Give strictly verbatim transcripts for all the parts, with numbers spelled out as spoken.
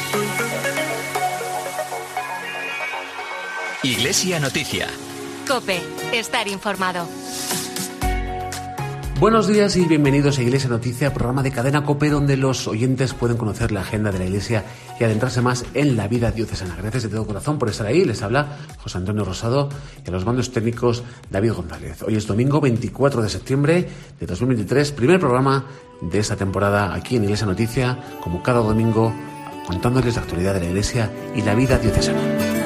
Iglesia Noticia. COPE. Estar informado. Buenos días y bienvenidos a Iglesia Noticia, programa de Cadena COPE donde los oyentes pueden conocer la agenda de la Iglesia y adentrarse más en la vida diocesana. Gracias de todo corazón por estar ahí. Les habla José Antonio Rosado y a los mandos técnicos David González. Hoy es domingo veinticuatro de septiembre de dos mil veintitrés, primer programa de esta temporada aquí en Iglesia Noticia, como cada domingo, contándoles la actualidad de la Iglesia y la vida diocesana.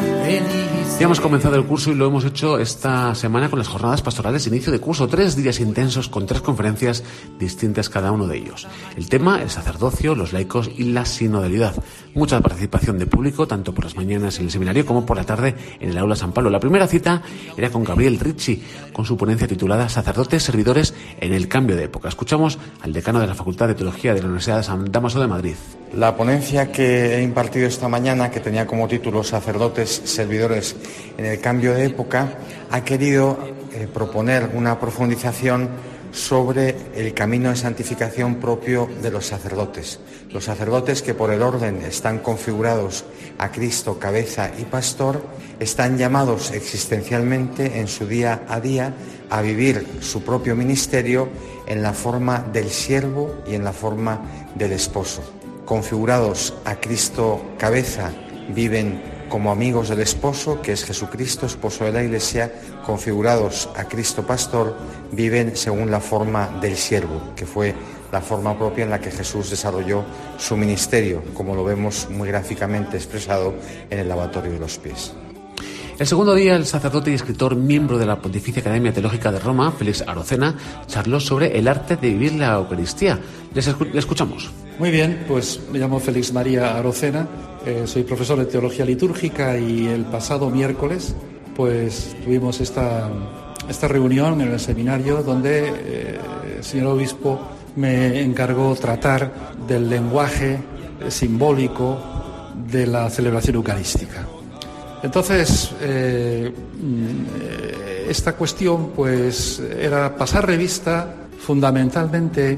Ya hemos comenzado el curso y lo hemos hecho esta semana con las jornadas pastorales de inicio de curso. Tres días intensos con tres conferencias distintas cada uno de ellos. El tema, el sacerdocio, los laicos y la sinodalidad. Mucha participación de público, tanto por las mañanas en el seminario como por la tarde en el aula San Pablo. La primera cita era con Gabriel Ricci, con su ponencia titulada Sacerdotes, servidores en el cambio de época. Escuchamos al decano de la Facultad de Teología de la Universidad de San Dámaso de Madrid. La ponencia que he impartido esta mañana, que tenía como título Sacerdotes, servidores en el cambio de época, ha querido eh, proponer una profundización sobre el camino de santificación propio de los sacerdotes. Los sacerdotes, que por el orden están configurados a Cristo, cabeza y pastor, están llamados existencialmente en su día a día a vivir su propio ministerio en la forma del siervo y en la forma del esposo. Configurados a Cristo cabeza, viven como amigos del esposo, que es Jesucristo, esposo de la Iglesia. Configurados a Cristo pastor, viven según la forma del siervo, que fue la forma propia en la que Jesús desarrolló su ministerio, como lo vemos muy gráficamente expresado en el lavatorio de los pies. El segundo día, el sacerdote y escritor, miembro de la Pontificia Academia Teológica de Roma, Félix Arocena, charló sobre el arte de vivir la Eucaristía. Les escu- le escuchamos. Muy bien, pues me llamo Félix María Arocena, eh, soy profesor de Teología Litúrgica y el pasado miércoles pues tuvimos esta, esta reunión en el seminario donde eh, el señor obispo me encargó tratar del lenguaje simbólico de la celebración eucarística. Entonces, eh, esta cuestión pues era pasar revista fundamentalmente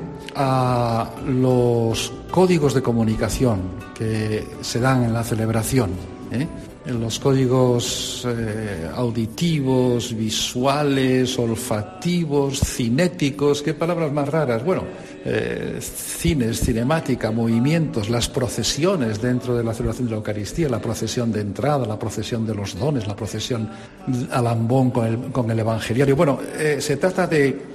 a los códigos de comunicación que se dan en la celebración, ¿eh? En los códigos eh, auditivos, visuales, olfativos, cinéticos, qué palabras más raras. Bueno, eh, cines, cinemática, movimientos, las procesiones dentro de la celebración de la Eucaristía, la procesión de entrada, la procesión de los dones, la procesión al ambón con el, con el evangeliario. Bueno, eh, se trata de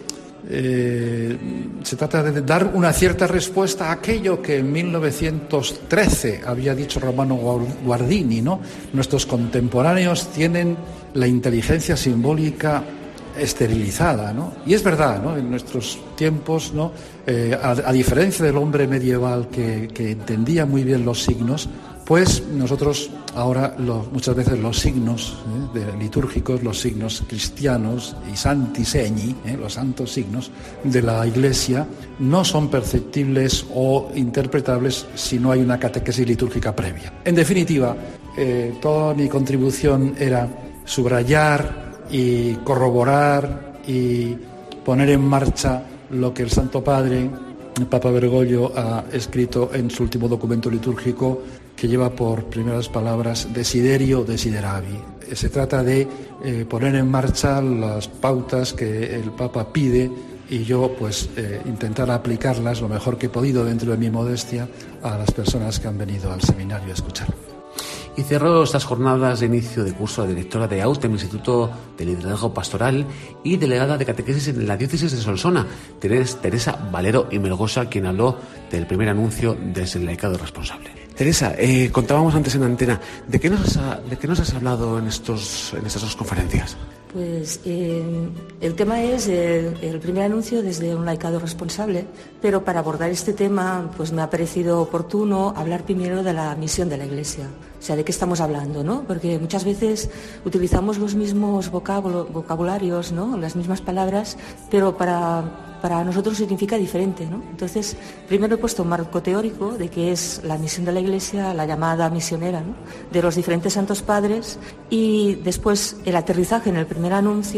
Eh, se trata de dar una cierta respuesta a aquello que en mil novecientos trece había dicho Romano Guardini, ¿no? Nuestros contemporáneos tienen la inteligencia simbólica esterilizada, ¿no? Y es verdad, ¿no? En nuestros tiempos, ¿no? Eh, a, a diferencia del hombre medieval que, que entendía muy bien los signos, pues nosotros ahora lo, muchas veces los signos ¿eh? de, litúrgicos, los signos cristianos y santi segni, ¿eh? los santos signos de la Iglesia, no son perceptibles o interpretables si no hay una catequesis litúrgica previa. En definitiva, eh, toda mi contribución era subrayar y corroborar y poner en marcha lo que el Santo Padre, el Papa Bergoglio, ha escrito en su último documento litúrgico, que lleva por primeras palabras Desiderio Desideravi. Se trata de eh, poner en marcha las pautas que el Papa pide y yo pues eh, intentar aplicarlas lo mejor que he podido dentro de mi modestia a las personas que han venido al seminario a escuchar. Y cerró estas jornadas de inicio de curso la directora de AUTEM, Instituto de Liderazgo Pastoral, y delegada de catequesis en la diócesis de Solsona, Teresa Valero y Melgosa, quien habló del primer anuncio desde el laicado responsable. Teresa, eh, contábamos antes en antena, ¿de qué nos has, de qué nos has hablado en, estos, en estas dos conferencias? Pues eh, el tema es el, el primer anuncio desde un laicado responsable, pero para abordar este tema pues me ha parecido oportuno hablar primero de la misión de la Iglesia. O sea, ¿de qué estamos hablando, no? Porque muchas veces utilizamos los mismos vocabul- vocabularios, ¿no? Las mismas palabras, pero para, para nosotros significa diferente, ¿no? Entonces, primero he puesto un marco teórico de qué es la misión de la Iglesia, la llamada misionera, ¿no? De los diferentes santos padres, y después el aterrizaje en el primer anuncio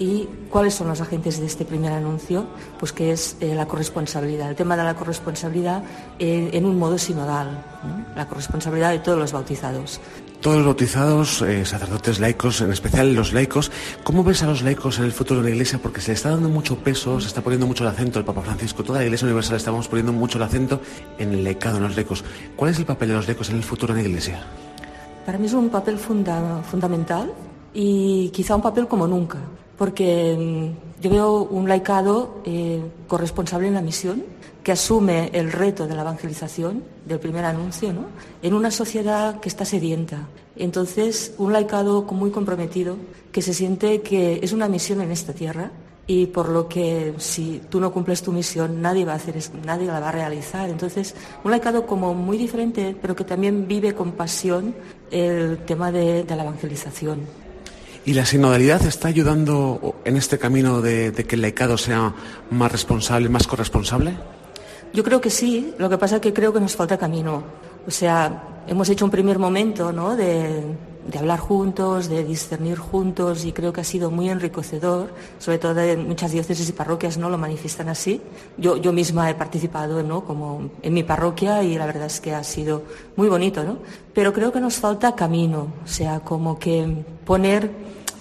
¿Y cuáles son los agentes de este primer anuncio? Pues que es eh, la corresponsabilidad, el tema de la corresponsabilidad eh, en un modo sinodal, ¿no? La corresponsabilidad de todos los bautizados. Todos los bautizados, eh, sacerdotes laicos, en especial los laicos, ¿cómo ves a los laicos en el futuro de la Iglesia? Porque se le está dando mucho peso, se está poniendo mucho el acento, el Papa Francisco, toda la Iglesia Universal estamos poniendo mucho el acento en el laicado, en los laicos. ¿Cuál es el papel de los laicos en el futuro de la Iglesia? Para mí es un papel funda- fundamental y quizá un papel como nunca, porque yo veo un laicado eh, corresponsable en la misión, que asume el reto de la evangelización, del primer anuncio, ¿no?, en una sociedad que está sedienta. Entonces, un laicado muy comprometido, que se siente que es una misión en esta tierra y por lo que si tú no cumples tu misión, nadie va a hacer, nadie la va a realizar. Entonces, un laicado como muy diferente, pero que también vive con pasión el tema de, de la evangelización. ¿Y la sinodalidad está ayudando en este camino de, de que el laicado sea más responsable, más corresponsable? Yo creo que sí, lo que pasa es que creo que nos falta camino. O sea, hemos hecho un primer momento, ¿no?, de, de hablar juntos, de discernir juntos, y creo que ha sido muy enriquecedor, sobre todo en muchas diócesis y parroquias, ¿no?, lo manifiestan así. Yo, yo misma he participado, ¿no?, como en mi parroquia, y la verdad es que ha sido muy bonito, ¿no? Pero creo que nos falta camino, o sea, como que poner,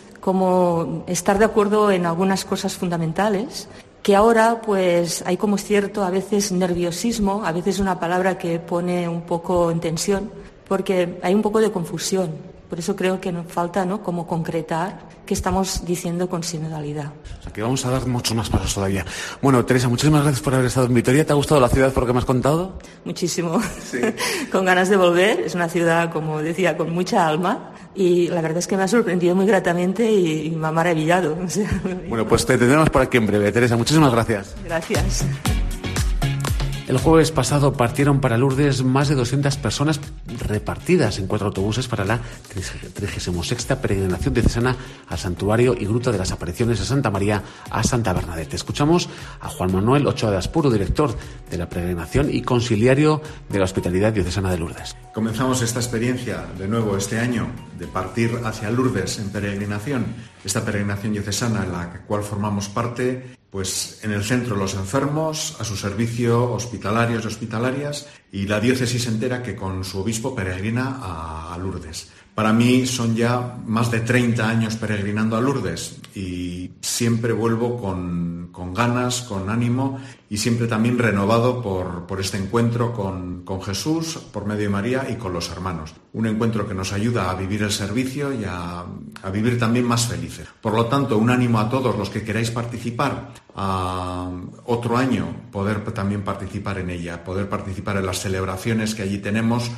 como estar de acuerdo en algunas cosas fundamentales, que ahora pues hay como cierto a veces nerviosismo, a veces una palabra que pone un poco en tensión, porque hay un poco de confusión. Por eso creo que nos falta, ¿no?, como concretar qué estamos diciendo con sinodalidad. O sea, que vamos a dar muchos más pasos todavía. Bueno, Teresa, muchísimas gracias por haber estado en Vitoria. ¿Te ha gustado la ciudad por lo que me has contado? Muchísimo. Sí. Con ganas de volver. Es una ciudad, como decía, con mucha alma. Y la verdad es que me ha sorprendido muy gratamente y, y me ha maravillado. O sea, bueno, pues te tendremos por aquí en breve, Teresa. Muchísimas gracias. Gracias. El jueves pasado partieron para Lourdes más de doscientas personas repartidas en cuatro autobuses para la trigésima sexta peregrinación diocesana al Santuario y Gruta de las Apariciones de Santa María a Santa Bernadette. Escuchamos a Juan Manuel Ochoa de Aspuro, director de la peregrinación y conciliario de la Hospitalidad Diocesana de Lourdes. Comenzamos esta experiencia de nuevo este año de partir hacia Lourdes en peregrinación, esta peregrinación diocesana en la cual formamos parte, pues en el centro los enfermos, a su servicio hospitalarios y hospitalarias, y la diócesis entera que con su obispo peregrina a, a Lourdes. Para mí son ya más de treinta años peregrinando a Lourdes y siempre vuelvo con, con ganas, con ánimo y siempre también renovado por, por este encuentro con, con Jesús, por medio de María y con los hermanos. Un encuentro que nos ayuda a vivir el servicio y a, a vivir también más felices. Por lo tanto, un ánimo a todos los que queráis participar a otro año, poder también participar en ella, poder participar en las celebraciones que allí tenemos,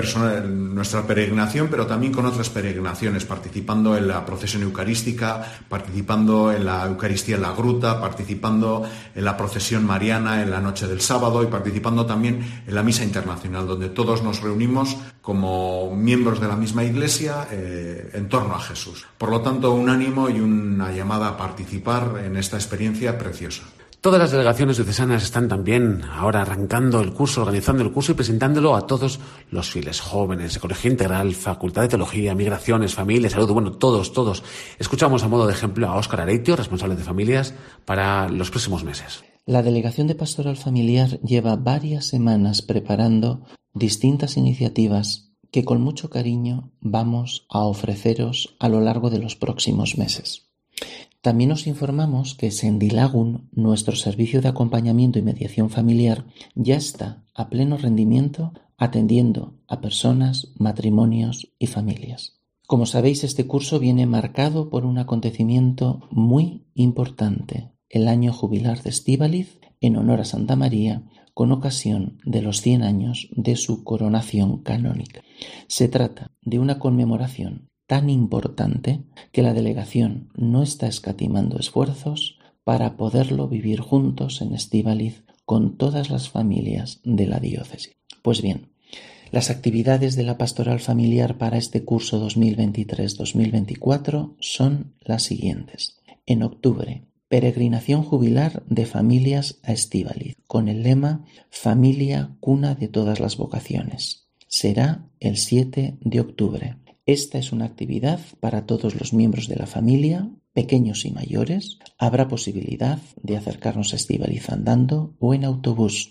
en nuestra peregrinación, pero también con otras peregrinaciones, participando en la procesión eucarística, participando en la Eucaristía en la Gruta, participando en la procesión mariana en la noche del sábado y participando también en la misa internacional, donde todos nos reunimos como miembros de la misma Iglesia eh, en torno a Jesús. Por lo tanto, un ánimo y una llamada a participar en esta experiencia preciosa. Todas las delegaciones diocesanas están también ahora arrancando el curso, organizando el curso y presentándolo a todos los fieles, jóvenes, Ecología Integral, Facultad de Teología, Migraciones, Familia, Salud, bueno, todos, todos. Escuchamos a modo de ejemplo a Óscar Areitio, responsable de familias, para los próximos meses. La Delegación de Pastoral Familiar lleva varias semanas preparando distintas iniciativas que con mucho cariño vamos a ofreceros a lo largo de los próximos meses. También os informamos que Sendilagun, nuestro servicio de acompañamiento y mediación familiar, ya está a pleno rendimiento atendiendo a personas, matrimonios y familias. Como sabéis, este curso viene marcado por un acontecimiento muy importante, el año jubilar de Estíbaliz, en honor a Santa María, con ocasión de los cien años de su coronación canónica. Se trata de una conmemoración tan importante que la delegación no está escatimando esfuerzos para poderlo vivir juntos en Estíbaliz con todas las familias de la diócesis. Pues bien, las actividades de la pastoral familiar para este curso dos mil veintitrés dos mil veinticuatro son las siguientes. En octubre, peregrinación jubilar de familias a Estíbaliz, con el lema Familia, cuna de todas las vocaciones. Será el siete de octubre. Esta es una actividad para todos los miembros de la familia, pequeños y mayores, habrá posibilidad de acercarnos a Estíbaliz andando o en autobús.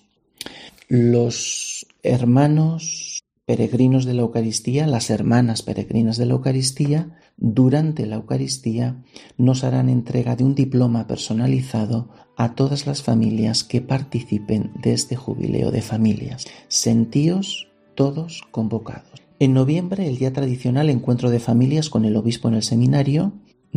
Los hermanos peregrinos de la Eucaristía, las hermanas peregrinas de la Eucaristía, durante la Eucaristía nos harán entrega de un diploma personalizado a todas las familias que participen de este jubileo de familias. Sentíos todos convocados. En noviembre, el día tradicional encuentro de familias con el obispo en el seminario,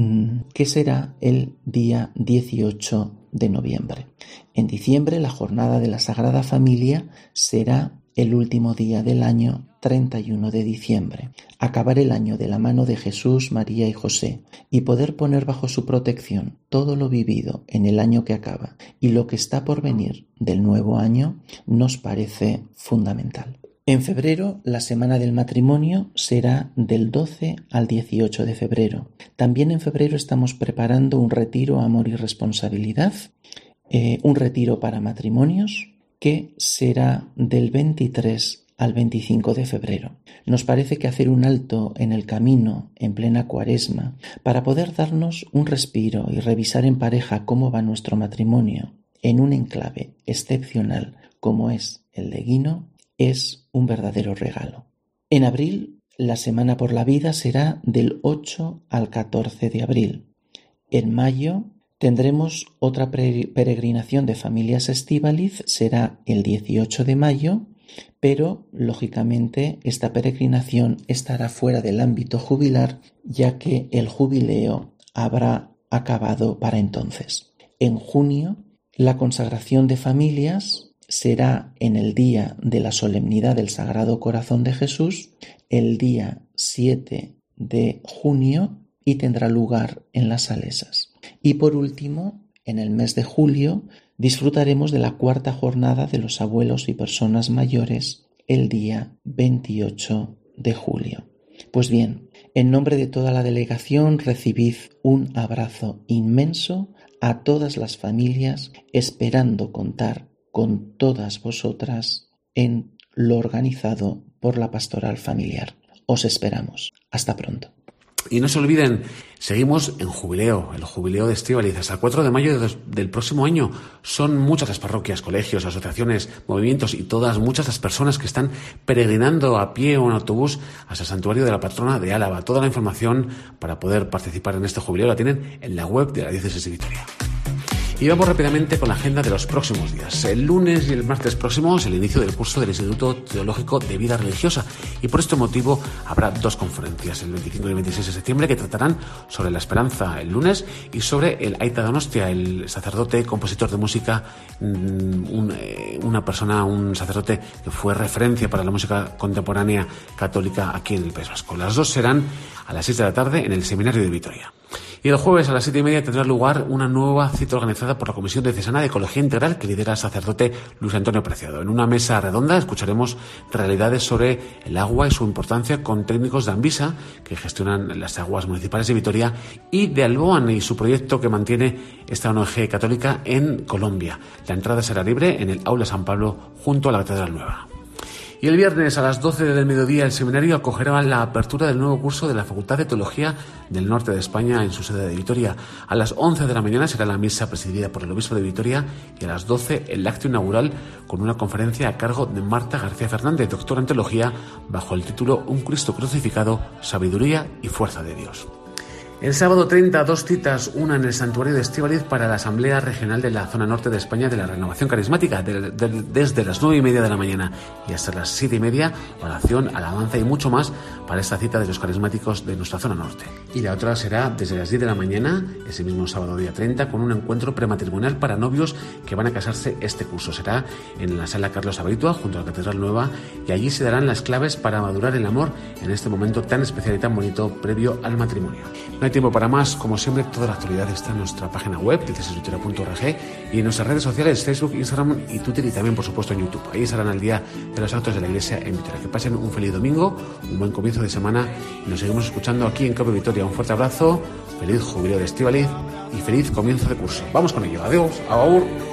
que será el día dieciocho de noviembre. En diciembre, la jornada de la Sagrada Familia será el último día del año, treinta y uno de diciembre. Acabar el año de la mano de Jesús, María y José y poder poner bajo su protección todo lo vivido en el año que acaba y lo que está por venir del nuevo año nos parece fundamental. En febrero, la Semana del Matrimonio será del doce al dieciocho de febrero. También en febrero estamos preparando un retiro Amor y Responsabilidad, eh, un retiro para matrimonios que será del veintitrés al veinticinco de febrero. Nos parece que hacer un alto en el camino en plena Cuaresma para poder darnos un respiro y revisar en pareja cómo va nuestro matrimonio en un enclave excepcional como es el de Guino es un verdadero regalo. En abril, la Semana por la Vida será del ocho al catorce de abril. En mayo tendremos otra peregrinación de familias Estíbaliz, será el dieciocho de mayo, pero lógicamente esta peregrinación estará fuera del ámbito jubilar, ya que el jubileo habrá acabado para entonces. En junio, la consagración de familias será en el día de la solemnidad del Sagrado Corazón de Jesús, el día siete de junio, y tendrá lugar en las Salesas. Y por último, en el mes de julio, disfrutaremos de la cuarta jornada de los abuelos y personas mayores, el día veintiocho de julio. Pues bien, en nombre de toda la delegación, recibid un abrazo inmenso a todas las familias, esperando contar con todas vosotras en lo organizado por la Pastoral Familiar. Os esperamos. Hasta pronto. Y no se olviden, seguimos en jubileo, el jubileo de Estíbaliz, hasta el cuatro de mayo de, del próximo año. Son muchas las parroquias, colegios, asociaciones, movimientos y todas, muchas las personas que están peregrinando a pie o en autobús hasta el santuario de la patrona de Álava. Toda la información para poder participar en este jubileo la tienen en la web de la Diócesis de Vitoria. Y vamos rápidamente con la agenda de los próximos días. El lunes y el martes próximos el inicio del curso del Instituto Teológico de Vida Religiosa, y por este motivo habrá dos conferencias, el veinticinco y el veintiséis de septiembre, que tratarán sobre la esperanza el lunes y sobre el Aita Donostia, el sacerdote, compositor de música, un, una persona, un sacerdote que fue referencia para la música contemporánea católica aquí en el País Vasco. Las dos serán a las seis de la tarde en el Seminario de Vitoria. Y el jueves a las siete y media tendrá lugar una nueva cita organizada por la Comisión Diocesana de Ecología Integral que lidera el sacerdote Luis Antonio Preciado. En una mesa redonda escucharemos realidades sobre el agua y su importancia con técnicos de Anvisa, que gestionan las aguas municipales de Vitoria, y de Alboan y su proyecto que mantiene esta O N G católica en Colombia. La entrada será libre en el Aula San Pablo junto a la Catedral Nueva. Y el viernes a las doce del mediodía el seminario acogerá la apertura del nuevo curso de la Facultad de Teología del Norte de España en su sede de Vitoria. A las once de la mañana será la misa presidida por el obispo de Vitoria y a las doce el acto inaugural con una conferencia a cargo de Marta García Fernández, doctora en Teología, bajo el título Un Cristo crucificado, sabiduría y fuerza de Dios. El sábado treinta, dos citas, una en el santuario de Estíbaliz para la Asamblea Regional de la Zona Norte de España de la Renovación Carismática, de, de, desde las nueve y media de la mañana y hasta las siete y media, oración, alabanza y mucho más para esta cita de los carismáticos de nuestra zona norte. Y la otra será desde las diez de la mañana, ese mismo sábado día treinta, con un encuentro prematrimonial para novios que van a casarse este curso. Será en la Sala Carlos Abritua, junto a la Catedral Nueva, y allí se darán las claves para madurar el amor en este momento tan especial y tan bonito previo al matrimonio. No hay tiempo para más, como siempre, toda la actualidad está en nuestra página web, diócesis vitoria punto org, y en nuestras redes sociales, Facebook, Instagram y Twitter, y también, por supuesto, en YouTube. Ahí estarán al día de los actos de la Iglesia en Vitoria. Que pasen un feliz domingo, un buen comienzo de semana, y nos seguimos escuchando aquí en Cope Vitoria. Un fuerte abrazo, feliz jubileo de Estíbaliz y feliz comienzo de curso. Vamos con ello. Adiós. Agur.